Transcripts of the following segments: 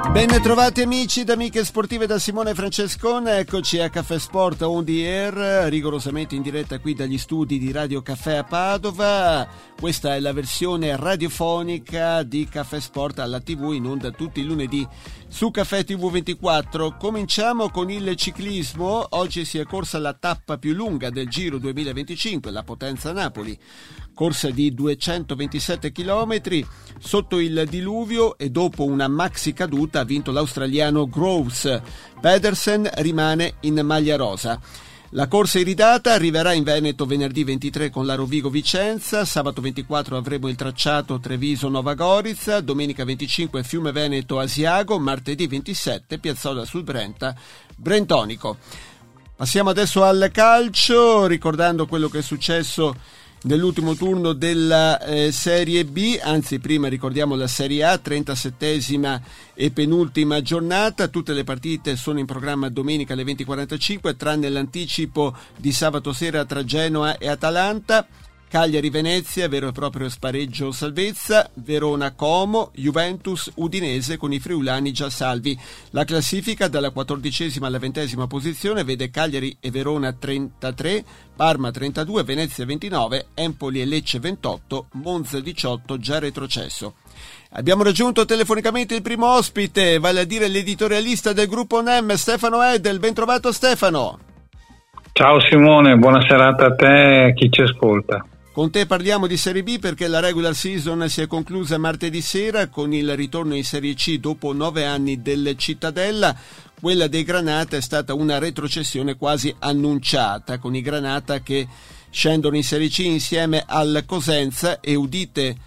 Ben trovati amici ed amiche sportive da Simone Francescone, eccoci a Caffè Sport on the air, rigorosamente in diretta qui dagli studi di Radio Caffè a Padova. Questa è la versione radiofonica di Caffè Sport alla TV, in onda tutti i lunedì su Caffè TV 24. Cominciamo con il ciclismo. Oggi si è corsa la tappa più lunga del Giro 2025, la Potenza Napoli. Corsa di 227 km sotto il diluvio e dopo una maxi caduta ha vinto l'australiano Groves. Pedersen rimane in maglia rosa. La corsa iridata arriverà in Veneto venerdì 23 con la Rovigo Vicenza, sabato 24 avremo il tracciato Treviso-Nova Gorica, domenica 25 Fiume Veneto Asiago, martedì 27 Piazzola sul Brenta Brentonico. Passiamo adesso al calcio, ricordando quello che è successo nell'ultimo turno della Serie B, anzi prima ricordiamo la Serie A, 37esima e penultima giornata. Tutte le partite sono in programma domenica alle 20:45, tranne l'anticipo di sabato sera tra Genoa e Atalanta. Cagliari-Venezia, vero e proprio spareggio salvezza, Verona-Como, Juventus-Udinese con i friulani già salvi. La classifica dalla 14esima alla 20esima posizione vede Cagliari e Verona 33, Parma 32, Venezia 29, Empoli e Lecce 28, Monza 18 già retrocesso. Abbiamo raggiunto telefonicamente il primo ospite, vale a dire l'editorialista del gruppo NEM, Stefano Edel. Ben trovato Stefano. Ciao Simone, buona serata a te e a chi ci ascolta. Con te parliamo di Serie B perché la regular season si è conclusa martedì sera con il ritorno in Serie C dopo 9 anni del Cittadella. Quella dei Granata è stata una retrocessione quasi annunciata, con i Granata che scendono in Serie C insieme al Cosenza e udite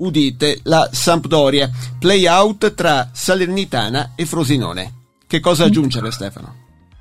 la Sampdoria. Play out tra Salernitana e Frosinone. Che cosa aggiungere Stefano?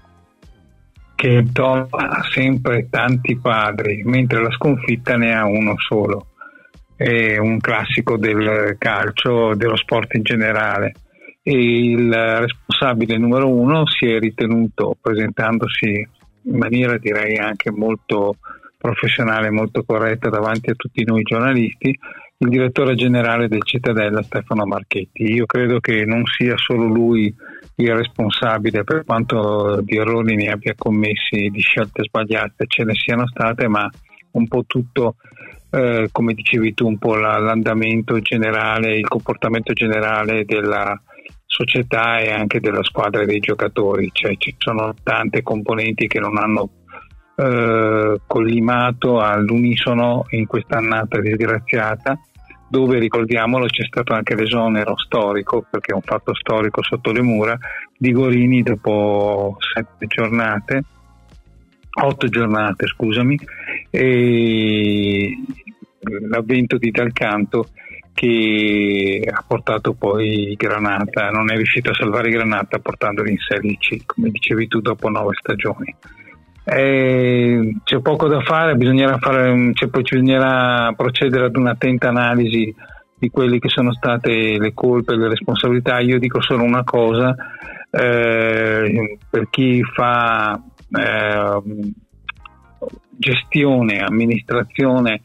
Che il Toro ha sempre tanti padri, mentre la sconfitta ne ha uno solo. È un classico del calcio, dello sport in generale. E il responsabile numero uno si è ritenuto, presentandosi in maniera direi anche molto professionale, molto corretta davanti a tutti noi giornalisti, il direttore generale del Cittadella Stefano Marchetti. Io credo che non sia solo lui il responsabile, per quanto di errori ne abbia commessi, di scelte sbagliate ce ne siano state, ma un po' tutto, come dicevi tu, un po' l'andamento generale, il comportamento generale della società e anche della squadra e dei giocatori. Cioè ci sono tante componenti che non hanno collimato all'unisono in quest'annata disgraziata, dove, ricordiamolo, c'è stato anche l'esonero storico, perché è un fatto storico sotto le mura, di Gorini dopo 8 giornate, e l'avvento di Dal Canto che ha portato poi Granata, non è riuscito a salvare Granata portandoli in Serie C, come dicevi tu, dopo 9 stagioni. C'è poco da fare, bisognerà procedere ad un'attenta analisi di quelle che sono state le colpe e le responsabilità. Io dico solo una cosa, per chi fa gestione, amministrazione,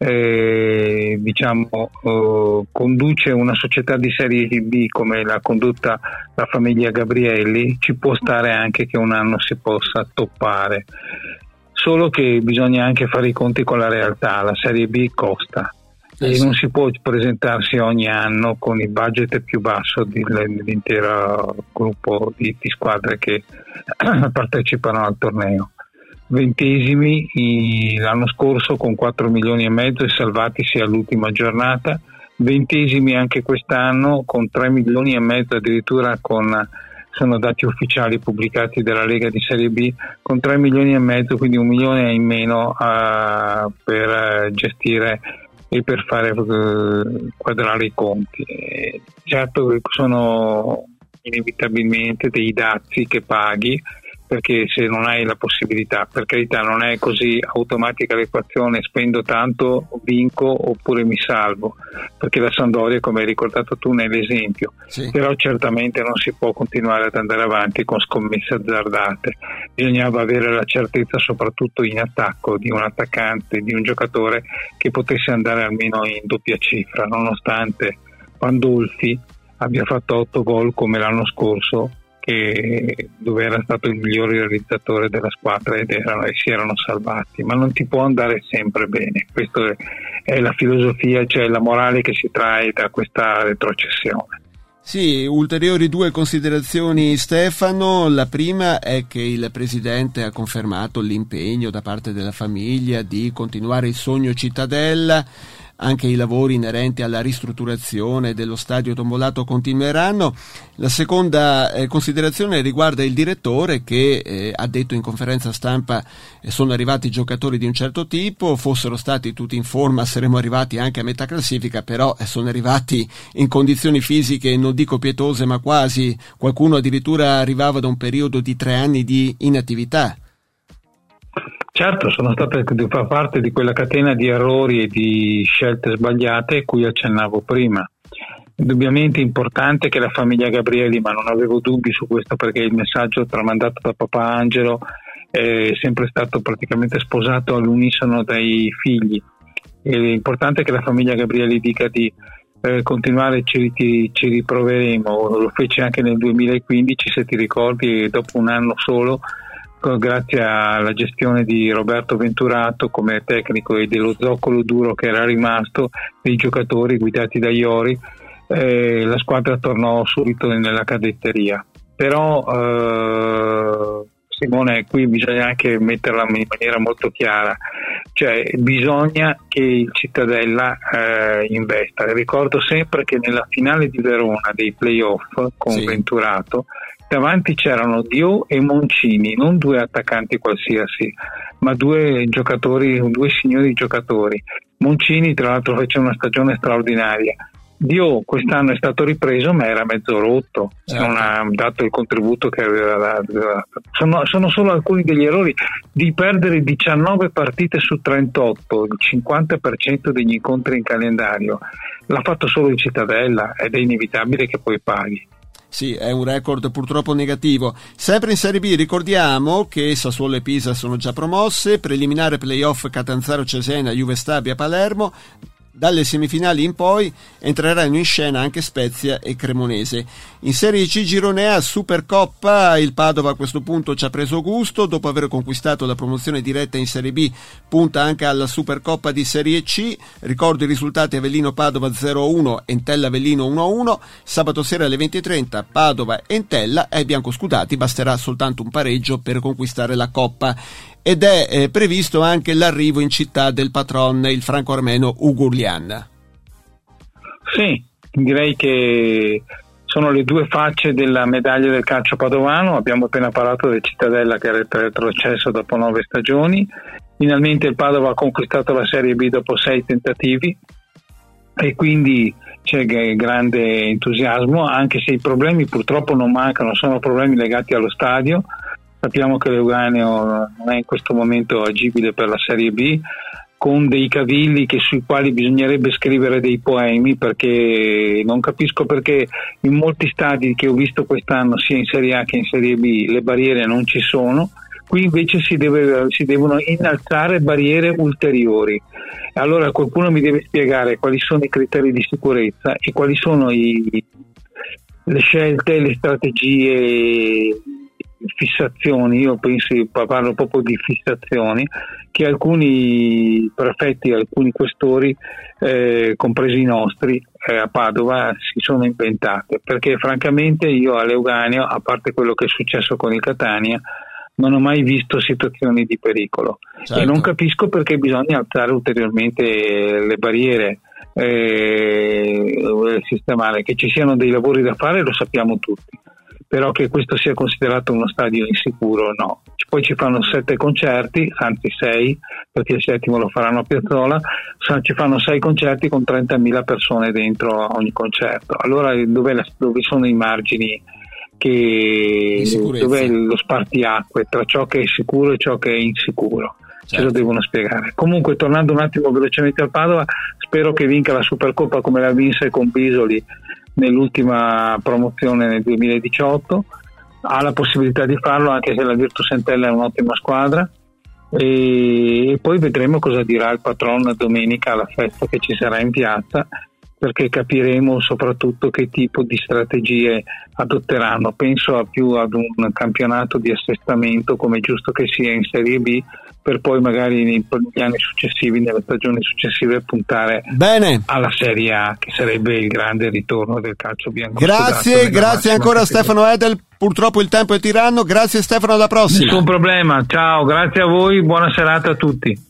conduce una società di Serie B come l'ha condotta la famiglia Gabrielli, ci può stare anche che un anno si possa toppare, solo che bisogna anche fare i conti con la realtà. La Serie B costa e non si può presentarsi ogni anno con il budget più basso dell'intero gruppo di squadre che partecipano al torneo. 20esimi l'anno scorso con 4 milioni e mezzo e salvatisi all'ultima giornata, 20esimi anche quest'anno con 3 milioni e mezzo, addirittura sono dati ufficiali pubblicati dalla Lega di Serie B, con 3 milioni e mezzo, quindi 1 milione in meno per gestire e per fare quadrare i conti. Certo sono inevitabilmente dei dazi che paghi, perché se non hai la possibilità, per carità non è così automatica l'equazione, spendo tanto, vinco oppure mi salvo, perché la Sampdoria, come hai ricordato tu, ne è l'esempio, sì. Però certamente non si può continuare ad andare avanti con scommesse azzardate, bisognava avere la certezza soprattutto in attacco di un attaccante, di un giocatore che potesse andare almeno in doppia cifra, nonostante Pandolfi abbia fatto 8 gol come l'anno scorso, dove era stato il miglior realizzatore della squadra e si erano salvati. Ma non ti può andare sempre bene, questa è la filosofia, cioè la morale che si trae da questa retrocessione. Sì, ulteriori 2 considerazioni, Stefano. La prima è che il presidente ha confermato l'impegno da parte della famiglia di continuare il sogno Cittadella. Anche i lavori inerenti alla ristrutturazione dello stadio Tombolato continueranno. La seconda considerazione riguarda il direttore che ha detto in conferenza stampa sono arrivati giocatori di un certo tipo, fossero stati tutti in forma saremmo arrivati anche a metà classifica, però sono arrivati in condizioni fisiche non dico pietose ma quasi, qualcuno addirittura arrivava da un periodo di 3 anni di inattività. Certo, sono state fa parte di quella catena di errori e di scelte sbagliate cui accennavo prima. Indubbiamente importante che la famiglia Gabrieli, ma non avevo dubbi su questo perché il messaggio tramandato da papà Angelo è sempre stato praticamente sposato all'unisono dai figli. È importante che la famiglia Gabrieli dica di continuare, ci riproveremo. Lo fece anche nel 2015, se ti ricordi, dopo un anno solo, grazie alla gestione di Roberto Venturato come tecnico e dello zoccolo duro che era rimasto dei giocatori guidati da Iori, la squadra tornò subito nella cadetteria. Però Simone, qui bisogna anche metterla in maniera molto chiara, cioè bisogna che il Cittadella investa. Ricordo sempre che nella finale di Verona dei playoff con Venturato davanti c'erano Dio e Moncini, non 2 attaccanti qualsiasi, ma 2 giocatori, 2 signori giocatori. Moncini tra l'altro fece una stagione straordinaria. Dio quest'anno è stato ripreso ma era mezzo rotto, non ha dato il contributo che aveva dato. Sono solo alcuni degli errori di perdere 19 partite su 38, il 50% degli incontri in calendario. L'ha fatto solo il Cittadella ed è inevitabile che poi paghi. Sì, è un record purtroppo negativo. Sempre in Serie B ricordiamo che Sassuolo e Pisa sono già promosse, preliminare playoff Catanzaro Cesena, Juve Stabia Palermo. Dalle semifinali in poi entreranno in scena anche Spezia e Cremonese. In Serie C girone A, Supercoppa, il Padova a questo punto ci ha preso gusto, dopo aver conquistato la promozione diretta in Serie B punta anche alla Supercoppa di Serie C. Ricordo i risultati: Avellino Padova 0-1, Entella Avellino 1-1, sabato sera alle 20:30 Padova Entella, ai biancoscudati basterà soltanto un pareggio per conquistare la Coppa. Ed è previsto anche l'arrivo in città del patron, il franco-armeno Uğurlian. Sì, direi che sono le 2 facce della medaglia del calcio padovano. Abbiamo appena parlato del Cittadella che era retrocesso dopo 9 stagioni. Finalmente il Padova ha conquistato la Serie B dopo 6 tentativi e quindi c'è grande entusiasmo, anche se i problemi purtroppo non mancano, sono problemi legati allo stadio. Sappiamo che l'Euganeo non è in questo momento agibile per la Serie B, con dei cavilli sui quali bisognerebbe scrivere dei poemi, perché non capisco perché in molti stadi che ho visto quest'anno sia in Serie A che in Serie B le barriere non ci sono. Qui invece si devono innalzare barriere ulteriori. Allora qualcuno mi deve spiegare quali sono i criteri di sicurezza e quali sono le scelte, le strategie, fissazioni. Io parlo proprio di fissazioni che alcuni prefetti, alcuni questori, compresi i nostri, a Padova si sono inventate, perché francamente io all'Euganeo, a parte quello che è successo con il Catania, non ho mai visto situazioni di pericolo. Certo. E non capisco perché bisogna alzare ulteriormente le barriere, sistemare. Che ci siano dei lavori da fare lo sappiamo tutti, però che questo sia considerato uno stadio insicuro no. Poi ci fanno 7 concerti, anzi 6, perché il 7° lo faranno a Piazzola, ci fanno 6 concerti con 30.000 persone dentro a ogni concerto. Allora dove sono i margini, dov'è lo spartiacque tra ciò che è sicuro e ciò che è insicuro? Certo. Ce lo devono spiegare. Comunque, tornando un attimo velocemente al Padova, spero che vinca la Supercoppa come la vinse con Bisoli nell'ultima promozione nel 2018. Ha la possibilità di farlo, anche se la Virtus Entella è un'ottima squadra, e poi vedremo cosa dirà il patron domenica alla festa che ci sarà in piazza, perché capiremo soprattutto che tipo di strategie adotteranno. Penso più ad un campionato di assestamento, come è giusto che sia in Serie B, per poi magari negli anni successivi, nelle stagioni successive, puntare alla Serie A, che sarebbe il grande ritorno del calcio bianco. Grazie ancora Stefano Edel. Purtroppo il tempo è tiranno. Grazie Stefano, alla prossima. Nessun problema, ciao, grazie a voi, buona serata a tutti.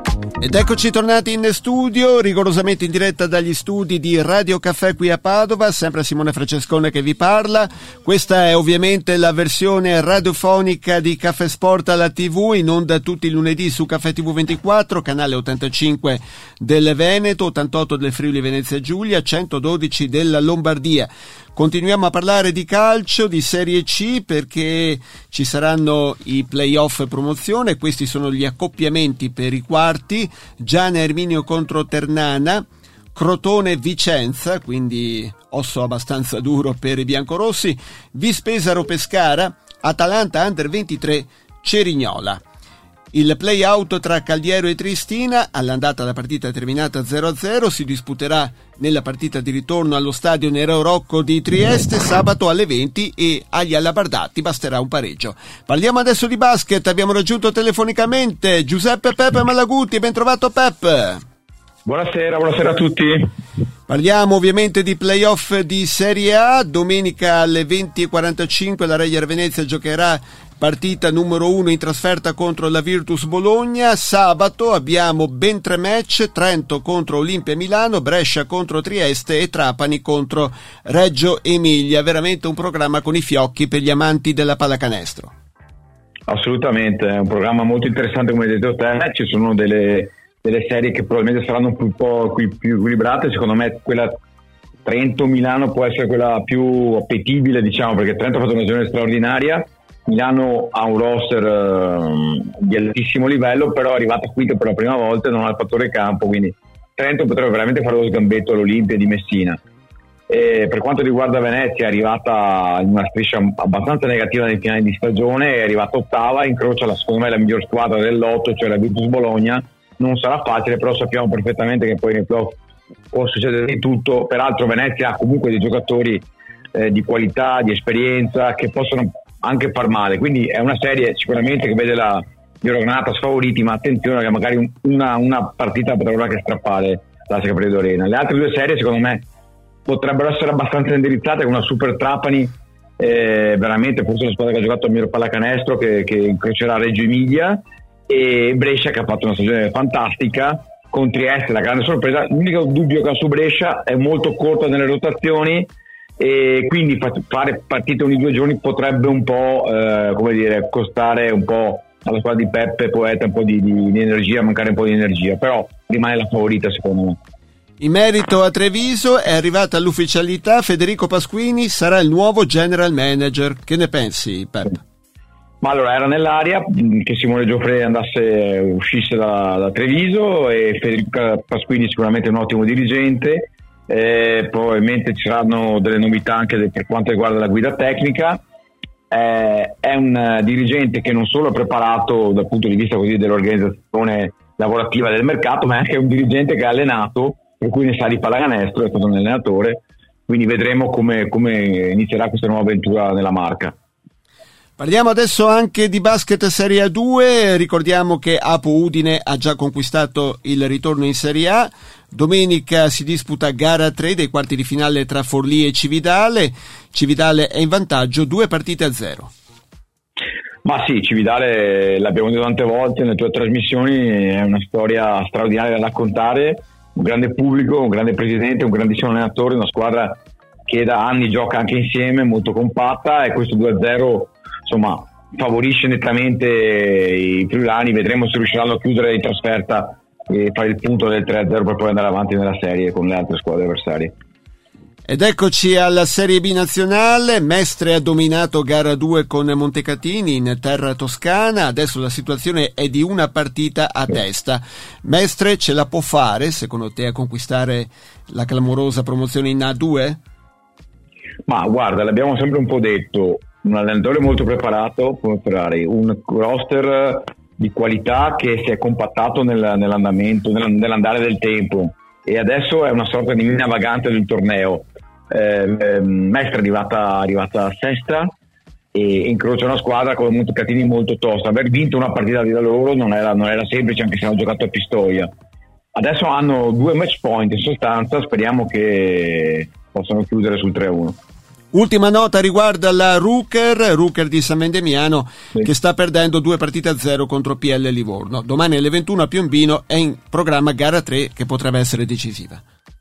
Ed eccoci tornati in studio, rigorosamente in diretta dagli studi di Radio Caffè qui a Padova, sempre Simone Francescone che vi parla. Questa è ovviamente la versione radiofonica di Caffè Sport alla TV, in onda tutti i lunedì su Caffè TV 24, canale 85 del Veneto, 88 del Friuli Venezia Giulia, 112 della Lombardia. Continuiamo a parlare di calcio, di Serie C, perché ci saranno i play-off promozione. Questi sono gli accoppiamenti per i quarti: Giana Erminio contro Ternana, Crotone Vicenza, quindi osso abbastanza duro per i biancorossi, Vispesaro Pescara, Atalanta Under 23 Cerignola. Il play-out tra Caldiero e Triestina, all'andata la partita è terminata 0-0, si disputerà nella partita di ritorno allo stadio Nereo Rocco di Trieste sabato alle 20 e agli Alabardati basterà un pareggio. Parliamo adesso di basket, abbiamo raggiunto telefonicamente Giuseppe Peppe Malaguti, ben trovato Peppe. Buonasera a tutti. Parliamo ovviamente di playoff di Serie A. Domenica alle 20:45 la Reyer Venezia giocherà partita numero 1 in trasferta contro la Virtus Bologna. Sabato abbiamo ben 3 match: Trento contro Olimpia Milano, Brescia contro Trieste e Trapani contro Reggio Emilia. Veramente un programma con i fiocchi per gli amanti della pallacanestro. Assolutamente, è un programma molto interessante, come hai detto te. Ci sono delle serie che probabilmente saranno un po' più equilibrate. Secondo me quella Trento-Milano può essere quella più appetibile, diciamo, perché Trento ha fatto una stagione straordinaria, Milano ha un roster di altissimo livello, però è arrivata quinta per la prima volta e non ha il fattore campo, quindi Trento potrebbe veramente fare lo sgambetto all'Olimpia di Messina. E per quanto riguarda Venezia, è arrivata in una striscia abbastanza negativa nei finali di stagione, è arrivata ottava, incrocia secondo me la miglior squadra dell'otto, cioè la Virtus Bologna. Non sarà facile, però sappiamo perfettamente che poi nei playoff può succedere di tutto. Peraltro Venezia ha comunque dei giocatori di qualità, di esperienza, che possono anche far male, quindi è una serie sicuramente che vede la Eurogranata sfavoriti, ma attenzione che magari una partita potrebbe anche strappare la Capri Arena. Le altre due serie secondo me potrebbero essere abbastanza indirizzate, con una Super Trapani, veramente forse la squadra che ha giocato al miglior pallacanestro, che incrocerà Reggio Emilia, e Brescia che ha fatto una stagione fantastica, con Trieste la grande sorpresa. L'unico dubbio che ho su Brescia è molto corta nelle rotazioni, e quindi fare partite ogni 2 giorni potrebbe un po' costare un po' alla squadra di Peppe Poeta un po' di energia, mancare un po' di energia, però rimane la favorita secondo me. In merito a Treviso è arrivata l'ufficialità: Federico Pasquini sarà il nuovo general manager. Che ne pensi, Peppe? Ma allora, era nell'aria che Simone Gioffre uscisse da Treviso, e Federico Pasquini sicuramente è un ottimo dirigente. Probabilmente ci saranno delle novità anche per quanto riguarda la guida tecnica. È un dirigente che non solo è preparato dal punto di vista così dell'organizzazione lavorativa del mercato, ma è anche un dirigente che ha allenato, per cui ne sa di pallacanestro, è stato un allenatore, quindi vedremo come inizierà questa nuova avventura nella Marca. Parliamo adesso anche di basket Serie A2, ricordiamo che Apo Udine ha già conquistato il ritorno in Serie A. Domenica si disputa gara 3 dei quarti di finale tra Forlì e Cividale. Cividale è in vantaggio 2-0. Ma sì, Cividale, l'abbiamo detto tante volte nelle tue trasmissioni, è una storia straordinaria da raccontare, un grande pubblico, un grande presidente, un grandissimo allenatore, una squadra che da anni gioca anche insieme, molto compatta, e questo 2-0 insomma favorisce nettamente i friulani. Vedremo se riusciranno a chiudere in trasferta e fare il punto del 3-0 per poi andare avanti nella serie con le altre squadre avversarie. Ed eccoci alla Serie B nazionale. Mestre ha dominato gara 2 con Montecatini in terra toscana, adesso la situazione è di una partita a testa. Mestre ce la può fare secondo te a conquistare la clamorosa promozione in A2? Ma guarda, l'abbiamo sempre un po' detto, un allenatore molto preparato come Ferrari, un roster di qualità che si è compattato nell'andamento, nell'andare del tempo, e adesso è una sorta di mina vagante del torneo. Mestre è arrivata sesta e incrocia una squadra con Montecatini molto tosta. Aver vinto una partita da loro non era semplice, anche se hanno giocato a Pistoia. Adesso hanno 2 match point in sostanza, speriamo che possano chiudere sul 3-1. Ultima nota riguarda la Ruker di San Vendemiano, sì, che sta perdendo 2-0 contro PL Livorno. Domani alle 21 a Piombino è in programma gara 3 che potrebbe essere decisiva.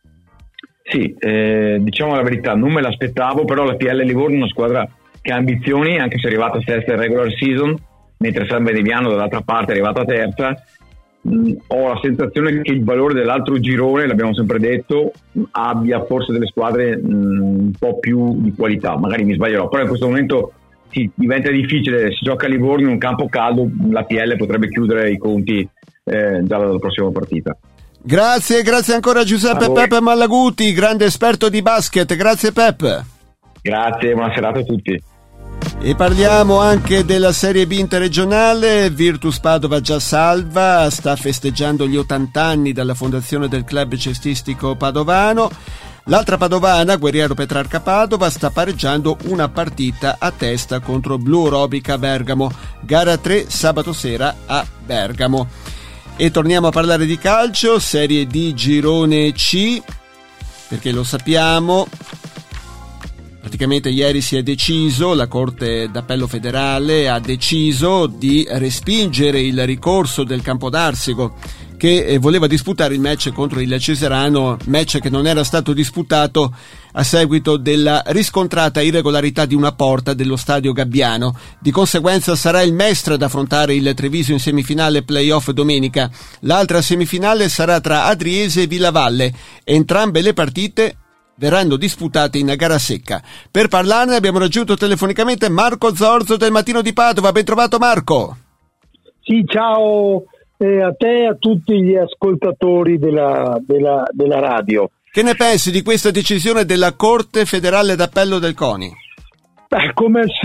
Sì, diciamo la verità, non me l'aspettavo, però la PL Livorno è una squadra che ha ambizioni, anche se è arrivata sesta in regular season, mentre San Vendemiano dall'altra parte è arrivata terza. Ho la sensazione che il valore dell'altro girone, l'abbiamo sempre detto, abbia forse delle squadre un po' più di qualità, magari mi sbaglierò, però in questo momento diventa difficile, si gioca a Livorno in un campo caldo, la PL potrebbe chiudere i conti già dalla prossima partita. Grazie ancora Giuseppe Peppe Malaguti, grande esperto di basket. Grazie Peppe. Grazie, buona serata a tutti. E parliamo anche della Serie B interregionale. Virtus Padova già salva, sta festeggiando gli 80 anni dalla fondazione del club cestistico padovano. L'altra padovana, Guerriero Petrarca Padova, sta pareggiando una partita a testa contro Blu Orobica Bergamo. Gara 3 sabato sera a Bergamo. E torniamo a parlare di calcio, Serie D girone C, perché lo sappiamo, praticamente ieri si è deciso, la Corte d'Appello Federale ha deciso di respingere il ricorso del Campodarsego che voleva disputare il match contro il Ceserano, match che non era stato disputato a seguito della riscontrata irregolarità di una porta dello stadio Gabbiano. Di conseguenza sarà il Mestre ad affrontare il Treviso in semifinale playoff domenica. L'altra semifinale sarà tra Adriese e Villavalle. Entrambe le partite verranno disputate in gara secca. Per parlarne abbiamo raggiunto telefonicamente Marco Zorzo del Mattino di Padova. Ben trovato Marco. Sì, ciao a te e a tutti gli ascoltatori della radio. Che ne pensi di questa decisione della Corte Federale d'Appello del CONI? Come al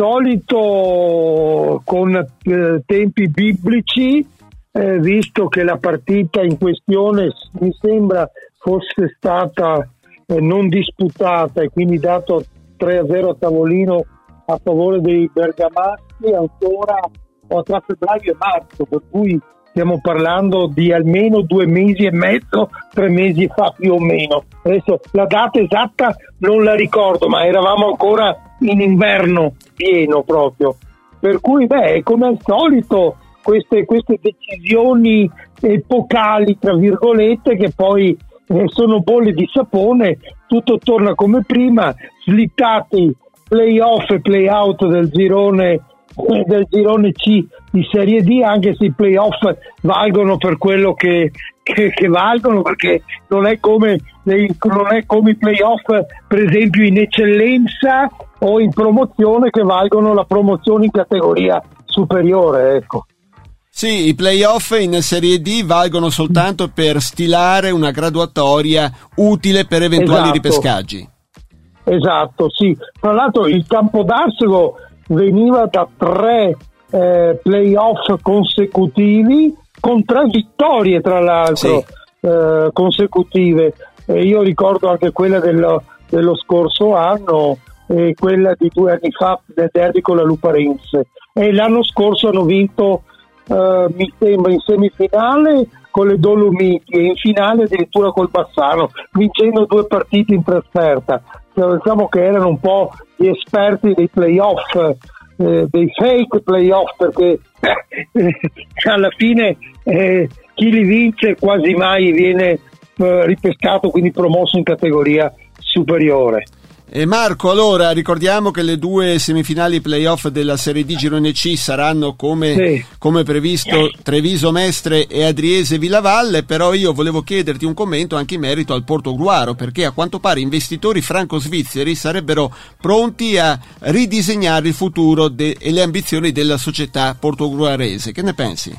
solito con tempi biblici, visto che la partita in questione mi sembra fosse stata non disputata e quindi dato 3-0 a tavolino a favore dei bergamaschi ancora tra febbraio e marzo, per cui stiamo parlando di almeno 2 mesi e mezzo, 3 mesi fa più o meno. Adesso la data esatta non la ricordo, ma eravamo ancora in inverno pieno proprio. Per cui, come al solito, queste decisioni epocali, tra virgolette, che poi sono bolle di sapone, tutto torna come prima, slittati play-off e play-out del girone C di Serie D, anche se i play-off valgono per quello che valgono, perché non è come i play-off per esempio in eccellenza o in promozione, che valgono la promozione in categoria superiore, ecco. Sì, i play-off in Serie D valgono soltanto per stilare una graduatoria utile per eventuali ripescaggi. Esatto, sì. Tra l'altro il Campodarsego veniva da 3 play-off consecutivi, con 3 vittorie tra l'altro, consecutive. Io ricordo anche quella dello scorso anno e quella di 2 anni fa del derby con la Luparense. E l'anno scorso hanno vinto, mi sembra, in semifinale con le Dolomiti e in finale addirittura col Bassano, vincendo 2 partite in trasferta. Diciamo che erano un po' gli esperti dei play-off, dei fake play-off, perché alla fine chi li vince quasi mai viene ripescato, quindi promosso in categoria superiore. E Marco, allora ricordiamo che le 2 semifinali playoff della Serie D girone C saranno come previsto Treviso Mestre e Adriese Villavalle, però io volevo chiederti un commento anche in merito al Portogruaro, perché a quanto pare investitori franco-svizzeri sarebbero pronti a ridisegnare il futuro e le ambizioni della società portogruarese. Che ne pensi?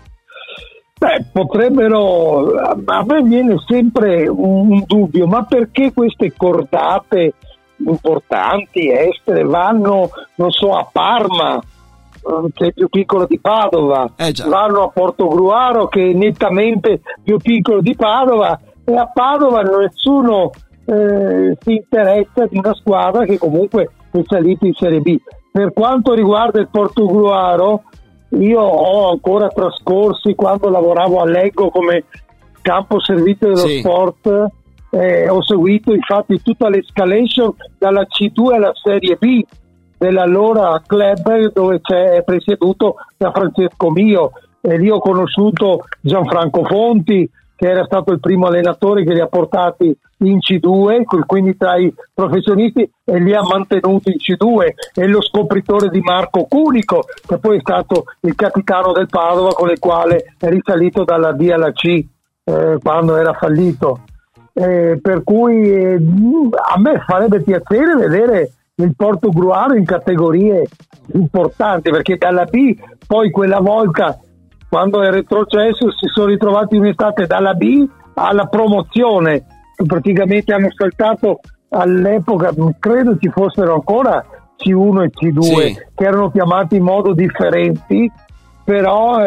Potrebbero, a me viene sempre un dubbio, ma perché queste cordate importanti estere vanno, non so, a Parma, che è più piccolo di Padova, vanno a Portogruaro, che è nettamente più piccolo di Padova, e a Padova nessuno si interessa di una squadra che comunque è salita in Serie B. Per quanto riguarda il Portogruaro, io ho ancora trascorsi quando lavoravo a Leggo come campo servizio dello sport, ho seguito infatti tutta l'escalation dalla C2 alla Serie B dell'allora club, dove è presieduto da Francesco Mio, e lì ho conosciuto Gianfranco Fonti, che era stato il primo allenatore che li ha portati in C2, quindi tra i professionisti, e li ha mantenuti in C2, e lo scopritore di Marco Cunico, che poi è stato il capitano del Padova, con il quale è risalito dalla D alla C quando era fallito. Per cui a me farebbe piacere vedere il Portogruaro in categorie importanti, perché dalla B poi quella volta, quando è retrocesso, si sono ritrovati in estate dalla B alla promozione, praticamente hanno saltato all'epoca, credo ci fossero ancora C1 e C2 che erano chiamati in modo differenti, però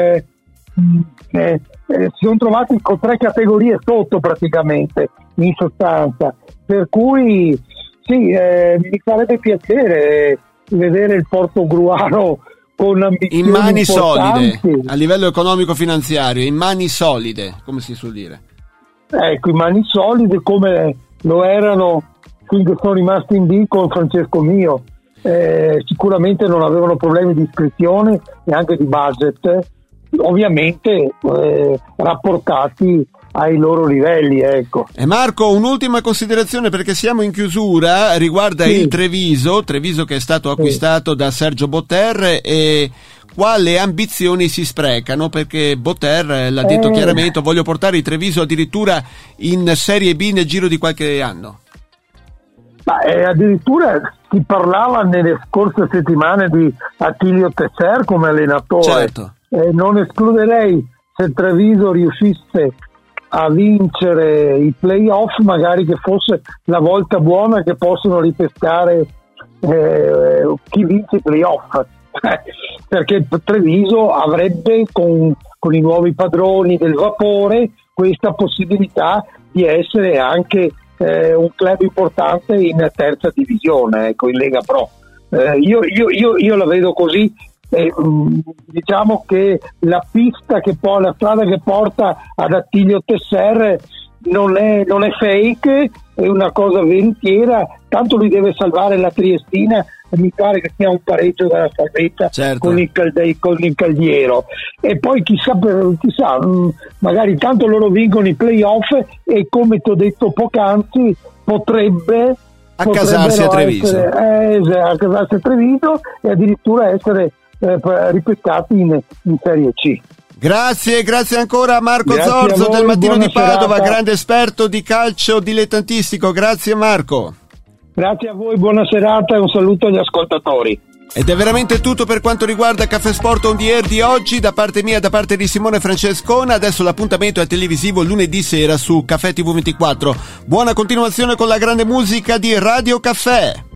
si sono trovati con 3 categorie sotto praticamente, in sostanza, per cui mi farebbe piacere vedere il Portogruaro con ambizioni in mani importanti. Solide, a livello economico-finanziario, in mani solide, come si suol dire. Ecco, in mani solide, come lo erano finché sono rimasti in B con Francesco Mio. Sicuramente non avevano problemi di iscrizione e anche di budget, ovviamente rapportati ai loro livelli, ecco. E Marco, un'ultima considerazione, perché siamo in chiusura, riguarda il Treviso che è stato acquistato da Sergio Botter, e qua le ambizioni si sprecano, perché Botter l'ha detto chiaramente: voglio portare il Treviso addirittura in Serie B nel giro di qualche anno. Ma addirittura si parlava nelle scorse settimane di Attilio Tesser come allenatore. Certo. Non escluderei, se il Treviso riuscisse a vincere i playoff, magari che fosse la volta buona che possono ripescare chi vince i playoff, perché il Treviso avrebbe con i nuovi padroni del Vapore questa possibilità di essere anche un club importante in terza divisione, ecco, in Lega Pro. Io la vedo così. Diciamo che la strada che porta ad Attilio Tesser non è fake, è una cosa veritiera, tanto lui deve salvare la Triestina, e mi pare che sia un pareggio dalla salvezza con il Caldiero, e poi chissà, magari tanto loro vincono i playoff e, come ti ho detto poc'anzi, potrebbero accasarsi a Treviso, accasarsi a Treviso e addirittura essere ripettati in Serie C. Grazie ancora a Marco Zorzo del Mattino di Padova, grande esperto di calcio dilettantistico. Grazie Marco. Grazie a voi, buona serata e un saluto agli ascoltatori. Ed è veramente tutto per quanto riguarda Caffè Sport On The Air di oggi, da parte mia e da parte di Simone Francescona. Adesso l'appuntamento è televisivo lunedì sera su Caffè TV24. Buona continuazione con la grande musica di Radio Caffè.